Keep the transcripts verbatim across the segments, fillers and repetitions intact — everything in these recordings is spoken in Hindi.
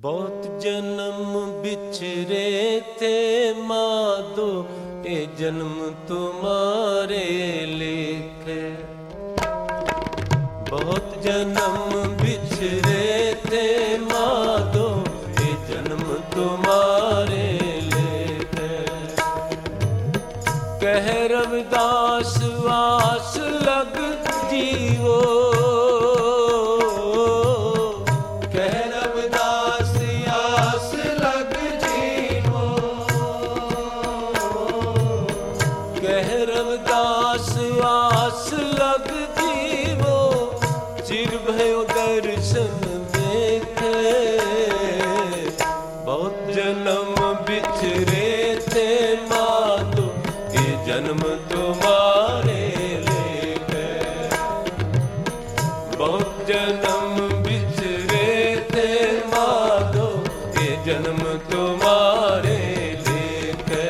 बहुत जन्म बिछरे थे माधो, ये जन्म तुम्हारे लेखे। बहुत जन्म बिछरे थे माधो, ये जन्म तुम्हारे लेखे। कह रविदास आस लग जीवो, आस लग जीवो, चिर भयो दर्शन देखे। बहुत जन्म बिछरे थे माधो, ये जन्म तुम्हारे लेखे। बहुत जन्म बिछरे थे माधो, ये जन्म तुम्हारे लेखे।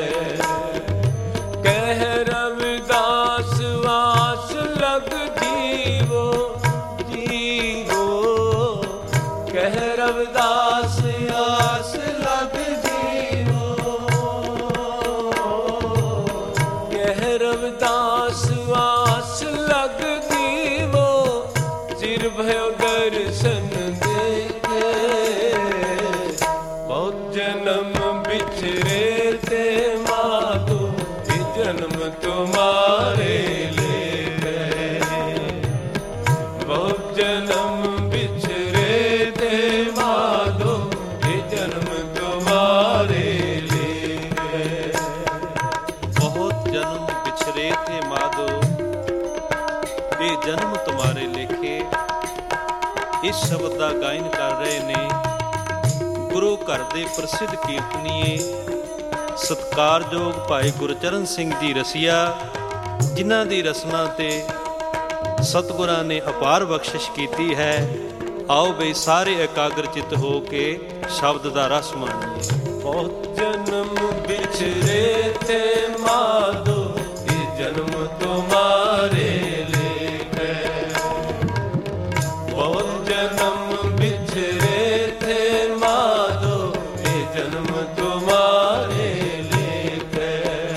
कह रविदास आस लग जीवो जीवो, कह रविदास आस लग जीवो। कह रविदास आस लग जीवो, चिर भयो दर्शन देखे। बहुत जन्म बिछरे थे माधो, ये जन्म तुम्हारे जन्म बिछरे थे माधो, ये जन्म तुम्हारे लिए। बहुत जन्म बिछरे थे माधो, ये जन्म तुम्हारे लेखे। इस शब्द का गायन कर रहे ने गुरु घर दे प्रसिद्ध कीर्तनीय सत्कारयोग भाई गुरचरण सिंह जी रसिया, जिन्हां दी रसना ते सतगुरां ने अपार बख्शिश कीती है। आओ बई सारे एकाग्र चित हो के शब्द दा रस मानिए। बहुत जन्म बिछरे थे माधो, ये जन्म तुम्हारे लेखे। बहुत जन्म बिछरे थे माधो, ये जन्म तुम्हारे लेखे।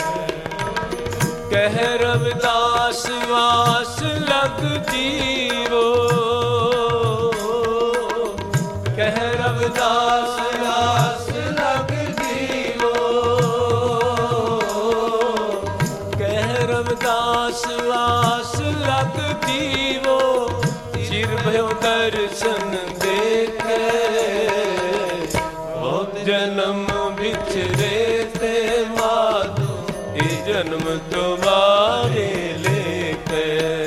कह रविदास आस लग जीवो, कह रविदास आस लग जीवो। कह रविदास आस लग जीवो, चिर भयो दर्शन देखे। बहुत जन्म बिछरे थे माधो, ये जन्म तुम्हारे लेखे।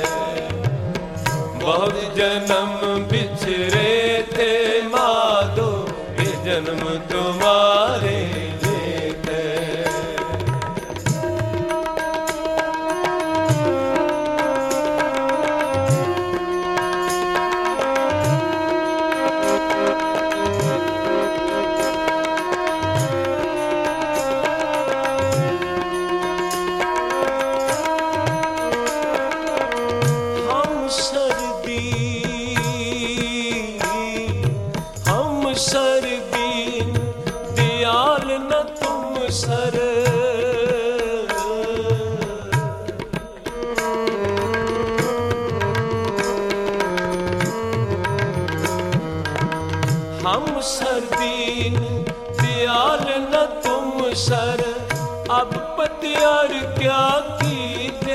बहुत जन्म बिछरे थे माधो, ये जन्म तुम्हारे लेखे। सरदीन दयाल न तुम सर, हम सरदीन दयाल न तुम सर। अब पतियार क्या कीजे,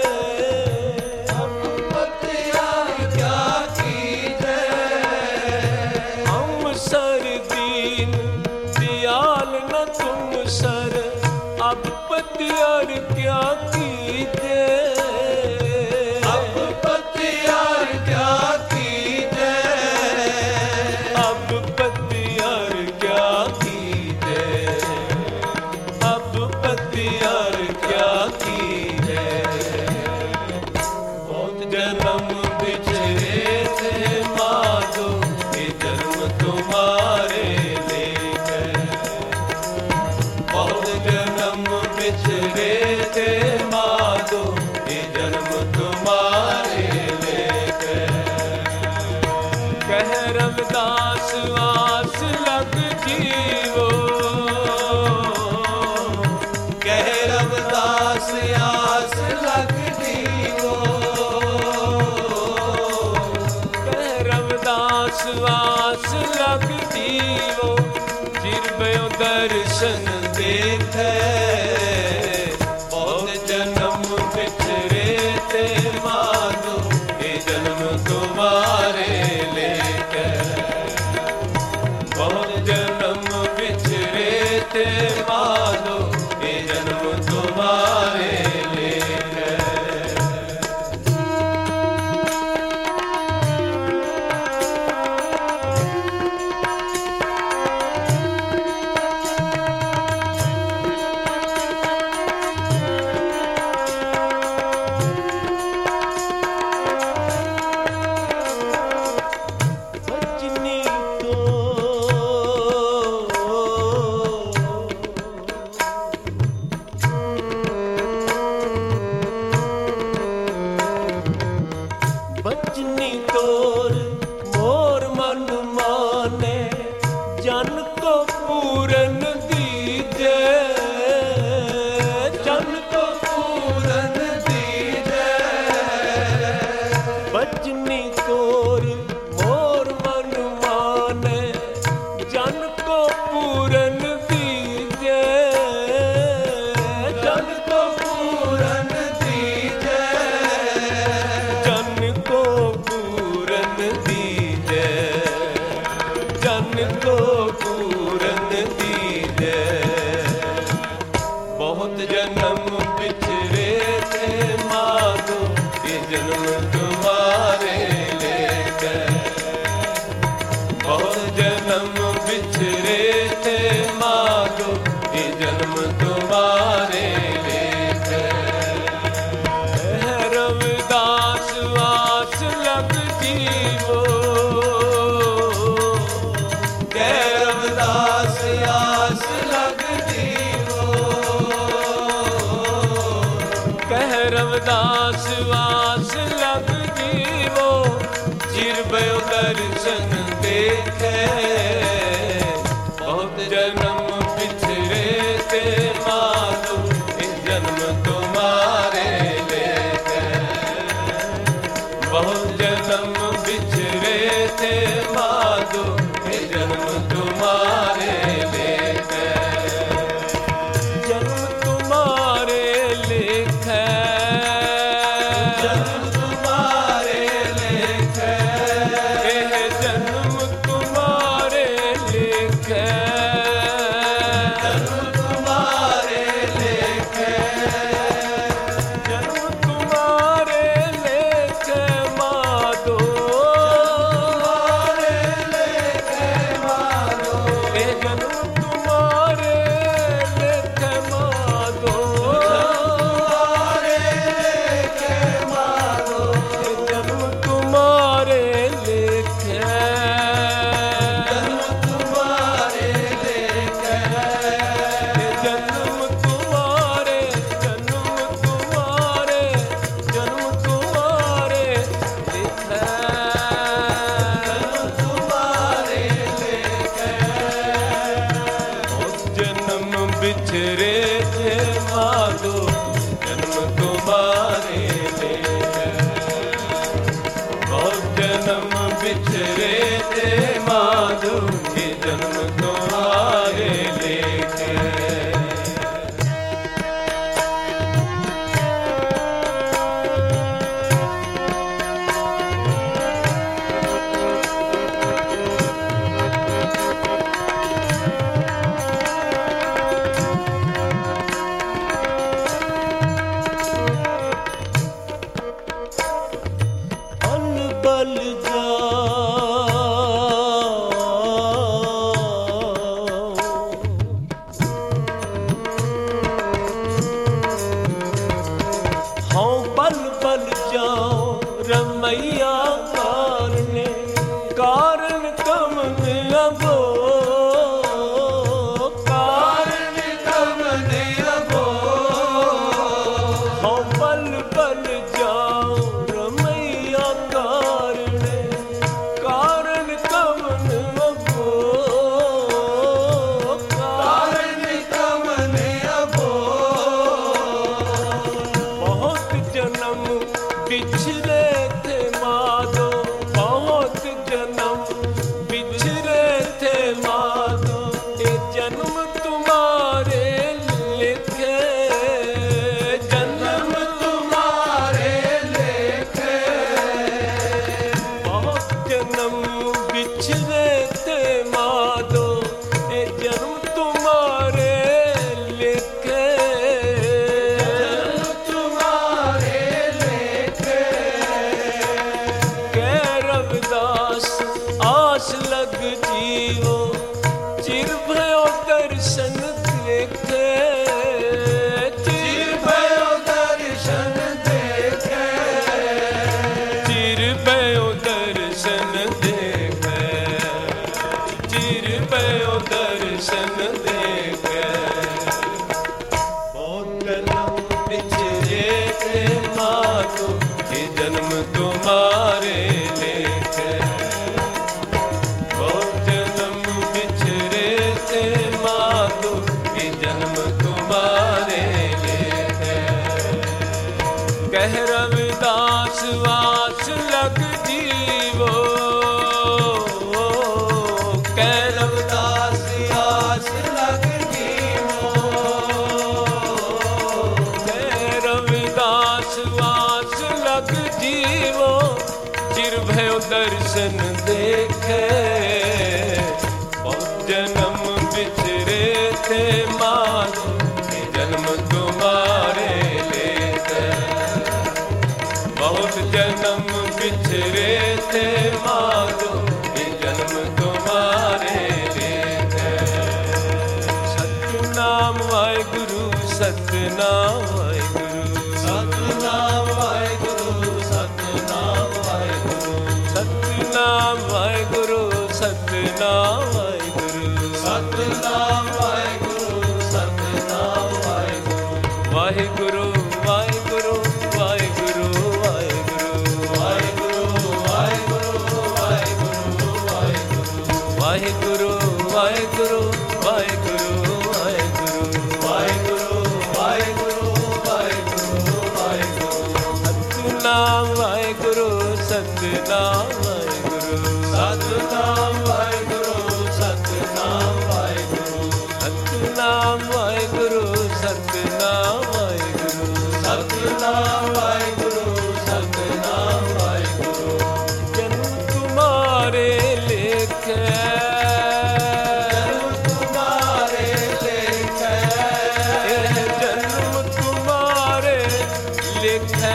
सरदीन दयाल न तुम सर। अब पतियार क्या कीजे, अब पतियार क्या कीजे। अब पतियार क्या कीजे, अब पतियार क्या कीजे। बहुत जन्म बिछरे थे माधो, ये जन्म तुम्हारे लेखे। बहुत जन्म बिछरे थे माधो, जीवो। कह रविदास आस लग जीवो। कह रविदास आस लग जीवो। जिरबयो दर्शन देखे बहुत जन्म बिछरे ते माधो। ये जन्म तुम्हारे लेके बहुत जन्म बिछरे ते माधो। ये जन्म तुम्हारे लेके बचनी तोर मोर मन माने। जन को पूरन दीजे। जन को पूरन दीजे। बचनी तोर मोर मन माने। जन को पूरन दीजे। जन को पूरन दीजे। जन को पूरन दीजे। जन को पूरन दीजे। बहुत जन्म बिछरे थे माधो। ये जन्म तुम्हारे लेके बहुत जन्म बिछरे थे माधो। ये जन्म तुम्हारे लेके रविदास आस लग जीवो। कह रविदास आस लग जीवो। कह रविदास आस लग जीवो। जिरबयो दर्शन देखे बहुत जन्म बिछरे ते माधो। ये जन्म तुम्हारे लेके बहुत जन्म बिछरे थे माधो। ये जन्म तुम्हारे लेके जन्म तुम्हारे लेके जन्म तुम्हारे लेके यह जन्म तुम्हारे लेके जन्म तुम्हारे लेके जन्म तुम्हारे लेके माधो। तुम्हारे लेके माधो। ये जन्म तुम्हारे लेके माधो। तुम्हारे लेके माधो। ये जन्म तुम्हारे लेके जन्म तुम्हारे लेके ये जन्म तुम्हारे जन्म तुम्हारे जन्म तुम्हारे लेके जन्म तुम्हारे लेके बहुत जन्म बिछरे थे माधो। जन्म तुम्हारे लेके बहुत जन्म बिछरे थे माधो। ये जन्म तुम्हारे लेके माधो ये जन्म तुम्हारे लिखे, जन्म तुम्हारे लिखे। बहुत जन्म बिछड़े थे माधो ये जन्म तुम्हारे लिखे, जन्म तुम्हारे लिखे। कह रविदास आस लग जीवो चिर भयो दर्शन देखे, चिर भयो दर्शन देखे, चिर भयो दर्शन देखे, चिर भयो दर्शन देखे। बहुत जन्म बिछड़े थे माधो ये जन्म तुम्हारे लेखे, बहुत जन्म बिछड़े थे माधो ये जन्म तुम्हारे लेखे। कह रविदास वास लग जीवो, कह रविदास आस लग जीवो, कह रविदास वास लग जीवो चिर भयो दर्शन देखे। बहुत जन्म बिछड़े थे माधो ये जन्म तुम्हारे लेखे, बहुत जन्म बिछड़े थे माधो ये जन्म तुम्हारे लेखे। सतनाम वाहिगुरु सतनाम वाहिगुरु, सतनाम वाहिगुरु, सतनाम वाहिगुरु, सतनाम वाहिगुरु, सतनाम वाहिगुरु, सतनाम वाहिगुरु, सतनाम वाहिगुरु। वाहिगुरु वाहिगुरु वाहिगुरु वाहिगुरु, वाहिगुरु वाहिगुरु वाहिगुरु वाहिगुरु, वाहिगुरु वाहिगुरु वाहिगुरु वाहिगुरु, वाहिगुरु वाहिगुरु वाहिगुरु वाहिगुरु। सतनाम वाहिगुरु सतनाम वाहिगुरु, सतनाम वाहिगुरु, सतनाम वाहिगुरु, सतनाम वाहिगुरु, सतनाम वाहिगुरु, सतनाम वाहिगुरु, सतनाम वाहिगुरु। जन्म तुम्हारे लेखे, जन्म तुम्हारे लेखे, जन्म तुम्हारे लेखे,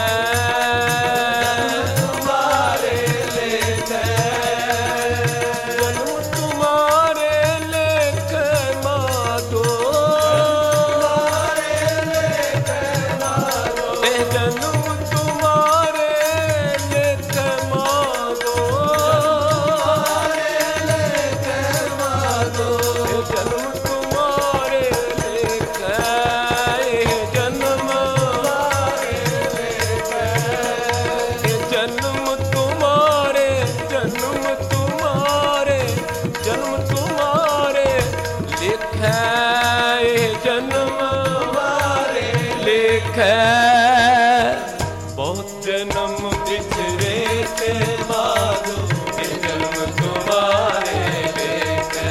तुम्हारे लेखे, जन्म तुम्हारे लेखे माधो, तुम्हारे लेखे माधो, जन्म तुम्हारे लेखे माधो, तुम्हारे लेखे माधो, जन्म तुम्हारे लेखे, जन्म तुम्हारे लेखे, जन्म तुम्हारे, जन्म तुम्हारे, जन्म तुम्हारे लिखे, जन्म तुम्हारे लिखे। बहुत जन्म बिछड़े थे माधो ये जन्म तुम्हारे लेखे,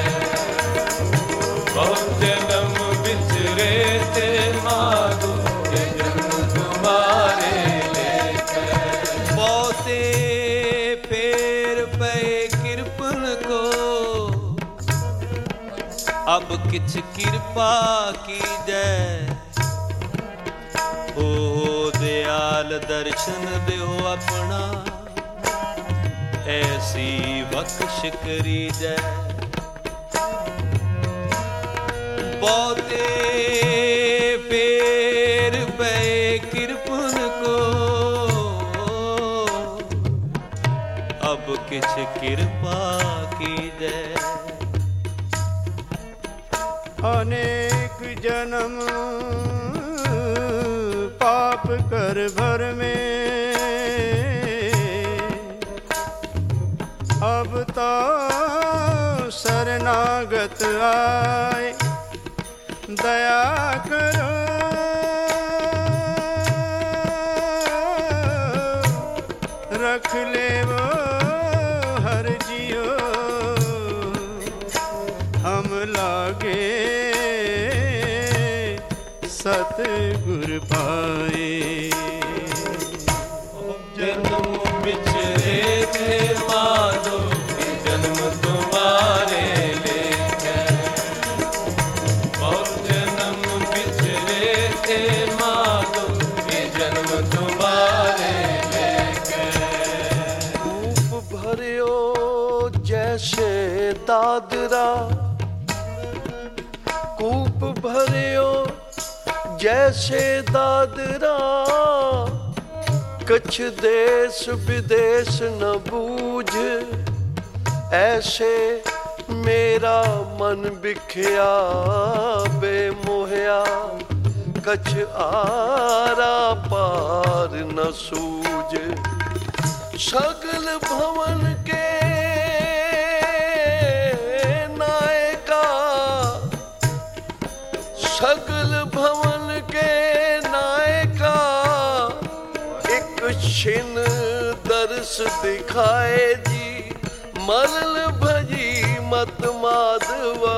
बहुत जन्म बिछड़े थे माधो ये जन्म तुम्हारे लेखे। बहुते फेर पे कृपन को अब किछ कृपा की जय। हो दयाल दर्शन देहो अपना ऐसी बख्श करी जय। बहुते फेर पे कृपन को अब किछ कृपा की जय। अनेक जन्म पाप कर भर में अब तो शरणागत आए दया करो। रख ले वो हर जियो हम लागे सतगुर पाए। जन्म बिछरे थे माधो जन्म तुम्हारे लेके, बहुत जन्म बिछरे थे माधो जन्म तुम्हारे लेके। कूप भरियो जैसे दादरा, कूप भरियो जैसे दादरा, कछ देश विदेश न बूझ, ऐसे मेरा मन बिखया बेमोहया, कछ आरा पार न सूझ। सगल भवन के नायका, सगल भवन के नायका, एक छिन दर्श दिखाए जी, मरल भजी मत माधवा,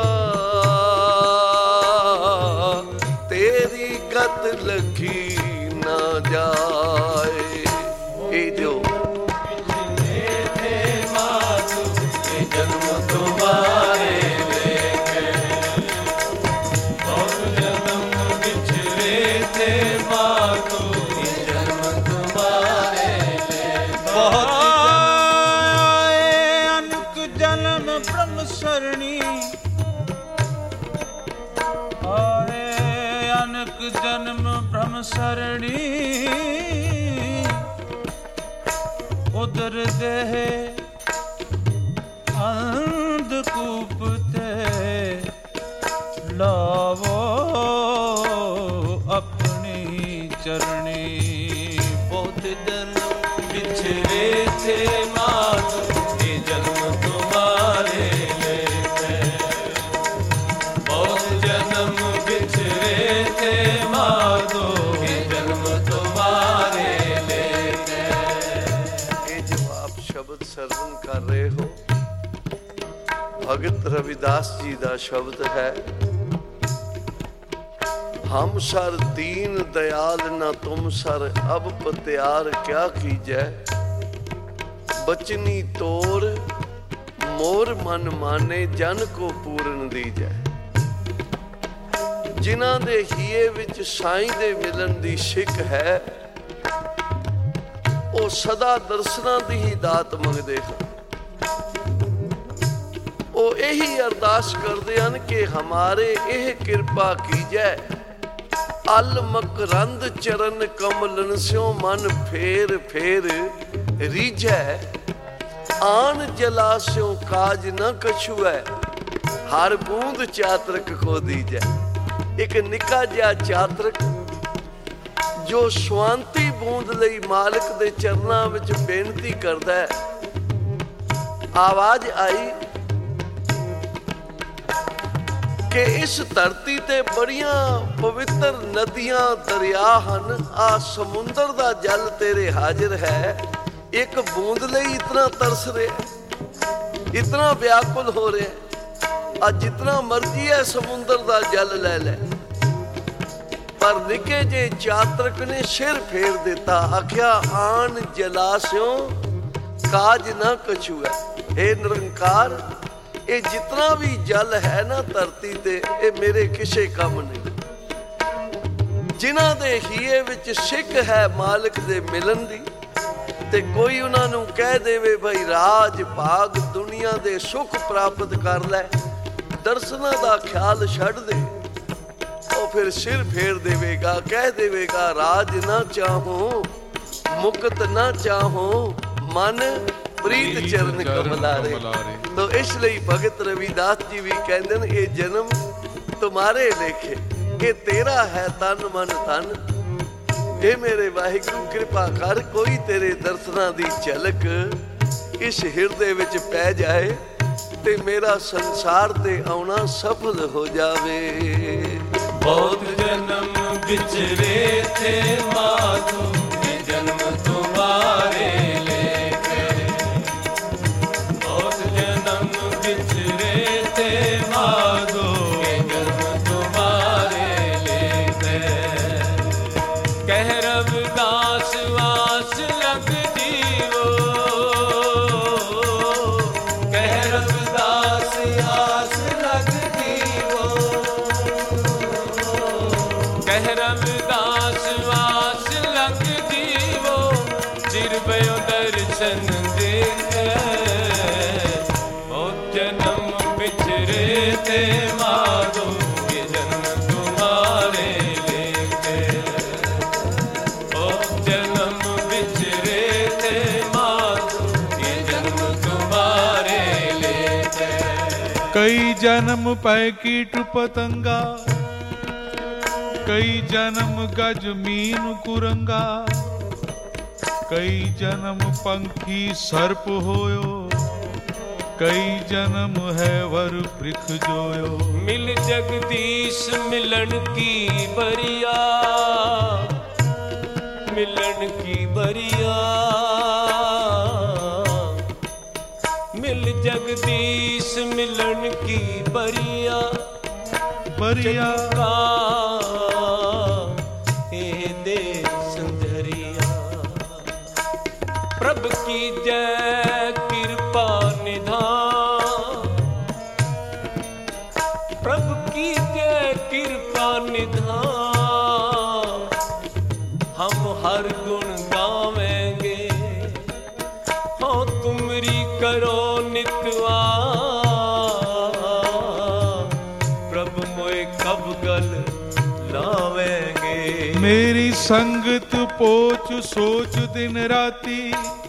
तेरी गत लखी न जाए। ए जो जन्म तुम्हारे लेके, बहुत जन्म बिछड़े थे माधो जन्म तुम्हारे लेके। बहुत अनक जन्म ब्रह्म सरणी, आए अनक जन्म ब्रह्म सरणी, उदर देह अंधकूप ते लावो अपनी चरणी। बहुत जन्म बिछड़े थे माधो ये जन्म तुम्हारे लेके, बहुत जन्म बिछड़े थे माधो ये जन्म तुम्हारे लेके। ये जो आप शब्द सर्वन कर रहे हो, भगत रविदास जी का शब्द है। हम सर दीन दयाल न तुम सर, अब पत्यार क्या कीजै, बचनी तोर मोर मन माने, जन को पूਰਨ दीजै। जिन्हां दे हीए विच साईं दे मिलन दी सिक है, ਉਹ ਸਦਾ ਦਰਸ਼ਨਾਂ ਦੀ ਹੀ ਦਾਤ ਮੰਗਦੇ ਹਨ। ਉਹ ਇਹੀ ਅਰਦਾਸ ਕਰਦੇ ਹਨ ਕਿ ਹਮਾਰੇ ਇਹ ਕਿਰਪਾ ਕੀਜੈ, ਅਲ ਮਕਰੰਦ ਚਰਨ ਕਮਲਨ ਸਿਓ ਮਨ ਫੇਰ ਫੇਰ ਰੀਝੈ, ਆਨ ਜਲਾਸਿਓ ਕਾਜ ਨ ਕਛੂਐ, ਹਰ ਬੂੰਦ ਚਾਤਰਕ ਕੋ ਦੀਜੈ। ਇੱਕ ਨਿੱਕਾ ਜਿਹਾ ਚਾਤਰਕ ਜੋ ਸ਼ਵਾਂਤੀ ਬੂੰਦ ਲਈ ਮਾਲਕ ਦੇ ਚਰਨਾਂ ਵਿੱਚ ਬੇਨਤੀ ਕਰਦਾ ਹੈ। ਆਵਾਜ਼ ਆਈ ਕਿ ਇਸ ਧਰਤੀ ਤੇ ਬੜੀਆਂ ਪਵਿੱਤਰ ਨਦੀਆਂ ਦਰਿਆ ਹਨ, ਆ ਸਮੁੰਦਰ ਦਾ ਜਲ ਤੇਰੇ ਹਾਜ਼ਰ ਹੈ, ਇੱਕ ਬੂੰਦ ਲਈ ਇਤਨਾ ਤਰਸ ਰਿਹਾ, ਇਤਨਾ ਵਿਆਕੁਲ ਹੋ ਰਿਹਾ, ਆ ਜਿਤਨਾ ਮਰਜ਼ੀ ਹੈ ਸਮੁੰਦਰ ਦਾ ਜਲ ਲੈ ਲੈ। ਪਰ ਨਿੱਕੇ ਜੇ ਚਾਤਰਕ ਨੇ ਸਿਰ ਫੇਰ ਦਿੱਤਾ, ਆਖਿਆ ਆਨ ਜਲਾਸਿਓ ਕਾਜ ਨਾ ਕਛੂ ਹੈ। ਇਹ ਨਿਰੰਕਾਰ, ਇਹ ਜਿਤਨਾ ਵੀ ਜਲ ਹੈ ਨਾ ਧਰਤੀ ਤੇ, ਇਹ ਮੇਰੇ ਕਿਸੇ ਕੰਮ ਨਹੀਂ। ਜਿਨ੍ਹਾਂ ਦੇ ਹੀਏ ਵਿੱਚ ਸਿੱਖ ਹੈ ਮਾਲਕ ਦੇ ਮਿਲਣ ਦੀ, ਤੇ ਕੋਈ ਉਹਨਾਂ ਨੂੰ ਕਹਿ ਦੇਵੇ ਬਈ ਰਾਜ ਭਾਗ ਦੁਨੀਆ ਦੇ ਸੁੱਖ ਪ੍ਰਾਪਤ ਕਰ ਲੈ, ਦਰਸ਼ਨਾਂ ਦਾ ਖਿਆਲ ਛੱਡ ਦੇ, ਉਹ ਫਿਰ ਸਿਰ ਫੇਰ ਦੇਵੇਗਾ, ਕਹਿ ਦੇਵੇਗਾ ਰਾਜ ਨਾ ਚਾਹੋ ਮੁਕਤ ਨਾ ਚਾਹੋ, ਮਨ ਪ੍ਰੀਤ ਚਰਨ ਕਮਲਾਰੇ। ਤੋ ਇਸ ਲਈ ਭਗਤ ਰਵਿਦਾਸ ਜੀ ਵੀ ਕਹਿੰਦੇ ਨੇ ਇਹ ਜਨਮ ਤੁਮਾਰੇ ਲੇਖੇ, ਇਹ ਤੇਰਾ ਹੈ ਤਨ ਮਨ ਧਨ। ਇਹ ਮੇਰੇ ਵਾਹਿਗੁਰੂ ਕਿਰਪਾ ਕਰ, ਕੋਈ ਤੇਰੇ ਦਰਸ਼ਨਾਂ ਦੀ ਝਲਕ ਇਸ ਹਿਰਦੇ ਵਿੱਚ ਪੈ ਜਾਏ ਤੇ ਮੇਰਾ ਸੰਸਾਰ ਤੇ ਆਉਣਾ ਸਫਲ ਹੋ ਜਾਵੇ। बहुत जन्म बिछड़े थे माधो ये जन्म तुम्हारे लेके, बहुत जन्म बिछड़े थे माधो ये जन्म तुम्हारे लेते। कह रविदास आस लग जीवो, कह रविदास आस लग जीवो, कह रविदास आस लग जीवो, चिर भयो दर्शन देते। ओ जन्म बिछरे थे माधो ये जन्म तुम्हारे लेके। ओ जन्म बिछरे थे माधो ये जन्म तुम्हारे लेके। कई जन्म पै कीट पतंगा, कई जन्म गज मीन कुरंगा, कई जन्म पंखी सर्प होयो, कई जन्म है वर वृक्ष जोयो। मिल जगदीश मिलन की बरिया, मिलन की बरिया, मिल जगदीश मिलन की बरिया, बरिया ए दे संधरिया। प्रभ की जय कृपा निधान, प्रभ की जय कृपा निधान। हम हर गुण गावेंगे, हो तुमरी करो नित्वा। प्रभु मोए कब गल लावेंगे। मेरी संगत पोच सोच दिन राती,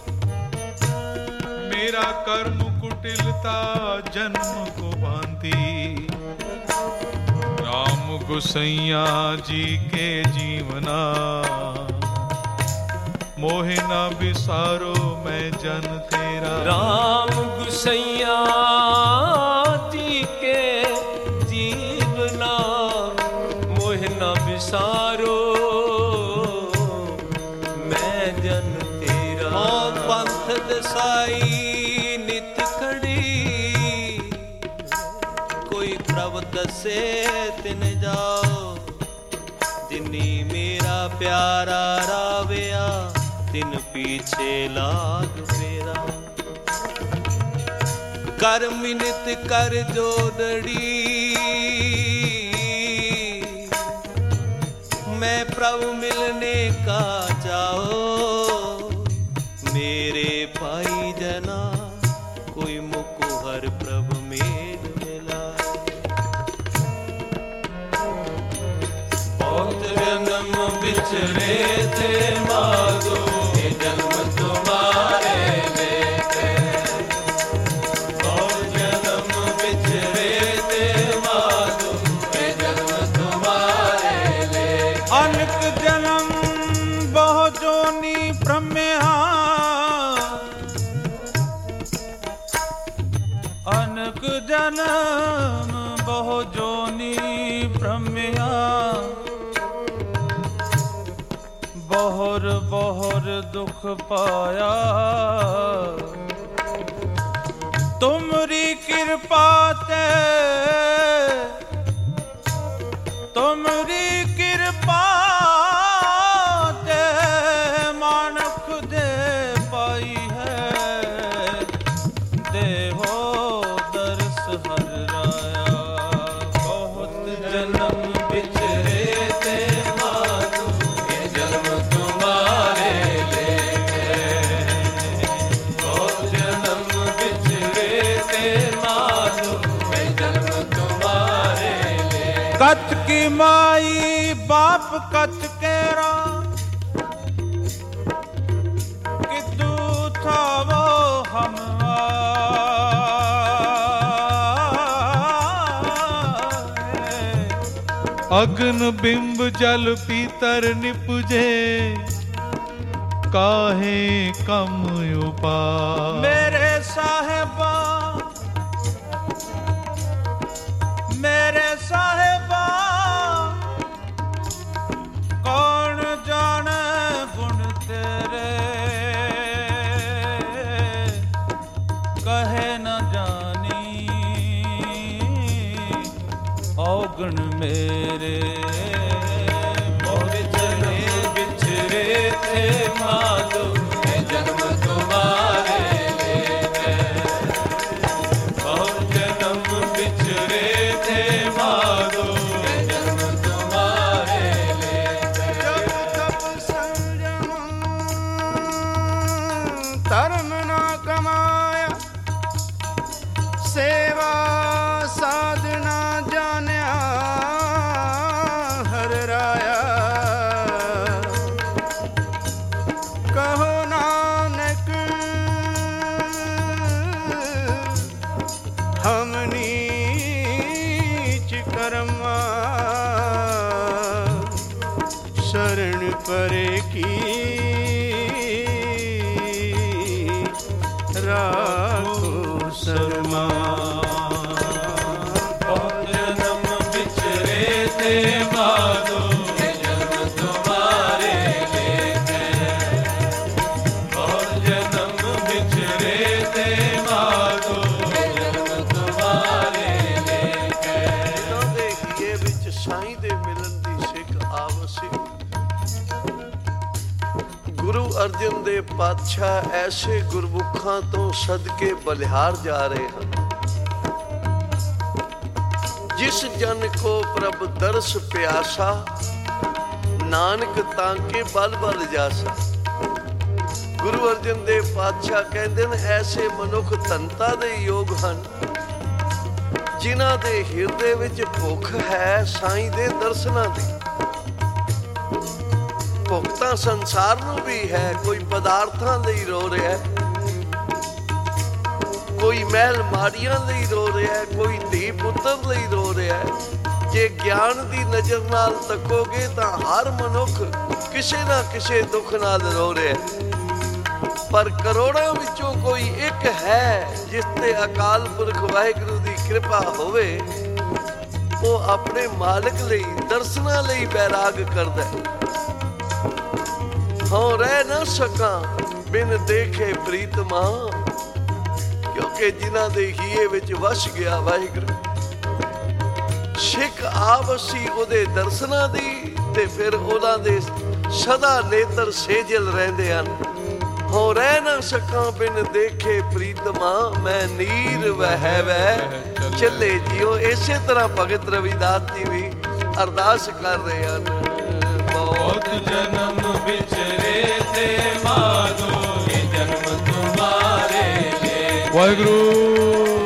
मेरा कर्म कुटिलता जन्म को बांधी। राम गुसैया जी के जीवना, मोहे ना बिसारो मैं जन तेरा। राम गुसैया जी के जीवना, मोहे ना बिसारो मैं जन तेरा। ओ पंथ दसाई नित खड़ी, कोई प्रभ दसे तिन जाओ। जिनी मेरा प्यारा राविया, तिन पीछे लाग मेरा। कर मिनत कर जोदड़ी, मैं प्रभु मिलने का चाहो। मेरे भाई जना कोई मुकुहर प्रभु मेल मिला। बहुत जन्म बिछड़े थे माधो ये जन्म तुम्हारे लेके। बहुत जन्म बिछड़े थे माधो ये जन्म तुम्हारे लेके। अनक जन्म बहु जोनी ब्रह्म्या, अनक जन्म बहु जोनी ब्रह्म्या। बहुर बहुर दुख पाया, तुमरी कृपा ते, तुमरी कृपा ते मानक दे पाई है। देहो दर्श हर राया, बहुत जन्म बिछड़े थे माधो ये जन्म तुम्हारे लेके। बहुत जन्म बिछड़े थे माधो ये जन्म तुम्हारे लेके। कच की माई बाप कच केरा, किदू था वो हम अग्न बिंब जल पीतर निपुजे, काहे कम उपा। मेरे साहेबा, मेरे साहेबा, कौन जाने गुण तेरे, कहे न जानी ਔਗਣ ਮੇਰੇ बहुत जने बिछड़े थे माधो ये जन्म तुम्हारे लेके बहुत जन्म बिछड़े थे माधो ये जन्म तुम्हारे लेके जब तप संयम धर्म ना कमाया सेवा साधना जान्या हर राया कहो नानक हम नीच कर्मा शरण परे की राखो शर्मा बहुत जन्म बिछड़े थे माधो ये जन्म तुम्हारे लेके बहुत जन्म बिछड़े थे माधो ये जन्म तुम्हारे लेके ਜਿਨ੍ਹਾਂ ਦੇ ਹੀਏ ਵਿੱਚ ਸਾਈਂ ਦੇ ਮਿਲਣ ਦੀ ਸਿੱਖ ਆਵਸੀ ਗੁਰੂ ਅਰਜਨ ਦੇਵ ਪਾਤਸ਼ਾਹ ਐਸੇ ਗੁਰਮੁਖਾਂ ਤੋਂ ਸਦਕੇ ਬਲਿਹਾਰ ਜਾ ਰਹੇ ਹਨ ਜਿਸ ਜਨ ਕੋ ਪ੍ਰਭ ਦਰਸ ਪਿਆਸਾ ਨਾਨਕ ਤਾਂਕੇ ਬਲ ਬਲ ਜਾਸਾ। ਗੁਰੂ ਅਰਜਨ ਦੇਵ ਪਾਤਸ਼ਾਹ ਕਹਿੰਦੇ ਨੇ ਐਸੇ ਮਨੁੱਖ ਧਨਤਾ ਦੇ ਯੋਗ ਹਨ ਜਿਨ੍ਹਾਂ ਦੇ ਹਿਰਦੇ ਵਿੱਚ ਭੁੱਖ ਹੈ ਸਾਈਂ ਦੇ ਦਰਸ਼ਨਾਂ ਦੀ। ਭੁੱਖ ਤਾਂ ਸੰਸਾਰ ਨੂੰ ਵੀ ਹੈ, ਕੋਈ ਪਦਾਰਥਾਂ ਲਈ ਰੋ ਰਿਹਾ ਹੈ, ਕੋਈ ਮਹਿਲ ਮਾੜੀਆਂ ਲਈ ਰੋ ਰਿਹਾ ਹੈ, ਕੋਈ ਧੀ ਪੁੱਤਰ ਲਈ ਰੋ ਰਿਹਾ ਹੈ। ਜੇ ਗਿਆਨ ਦੀ ਨਜ਼ਰ ਨਾਲ ਤੱਕੋਗੇ ਤਾਂ ਹਰ ਮਨੁੱਖ ਕਿਸੇ ਨਾ ਕਿਸੇ ਦੁੱਖ ਨਾਲ ਰੋ ਰਿਹਾ ਹੈ। ਪਰ ਕਰੋੜਾਂ ਵਿੱਚੋਂ ਕੋਈ ਇੱਕ ਹੈ ਜਿਸ ਤੇ ਅਕਾਲ ਪੁਰਖ ਵਾਹਿਗੁਰੂ ਦੀ ਕਿਰਪਾ ਹੋਵੇ, ਉਹ ਆਪਣੇ ਮਾਲਕ ਲਈ ਦਰਸ਼ਨਾਂ ਲਈ ਬੈਰਾਗ ਕਰਦਾ ਹੈ। ਹਾਂ ਰਹਿ ਨਾ ਸਕਾਂ ਬਿਨ ਦੇਖੇ ਪ੍ਰੀਤਮਾ, ਕਿਉਂਕਿ ਜਿਨ੍ਹਾਂ ਦੇ ਹੀਏ ਵਿੱਚ ਵਸ ਗਿਆ ਵਾਹਿਗੁਰੂ। ਸਿੱਖ ਆਵਸੀ ਉਹਦੇ ਦਰਸ਼ਨਾਂ ਦੀ ਤੇ ਫਿਰ ਉਹਨਾਂ ਦੇ ਸਦਾ ਨੇਤਰ ਸੇਜਲ ਰਹਿੰਦੇ ਹਨ। ਹੋ ਰਹਿ ਨਾ ਸਕਾਂ ਬਿਨ ਦੇਖੇ ਪ੍ਰੀਤਮਾ, ਮੈਂ ਨੀਰ ਵਹਿ ਵਹਿ ਚੱਲੇ ਜਿਉ। ਇਸੇ ਤਰ੍ਹਾਂ ਭਗਤ ਰਵਿਦਾਸ ਜੀ ਵੀ ਅਰਦਾਸ ਕਰ ਰਹੇ ਹਨ। बहुत जन्म बिछड़े थे माधो ये जन्म तुम्हारे लेके ਵਾਹਿਗੁਰੂ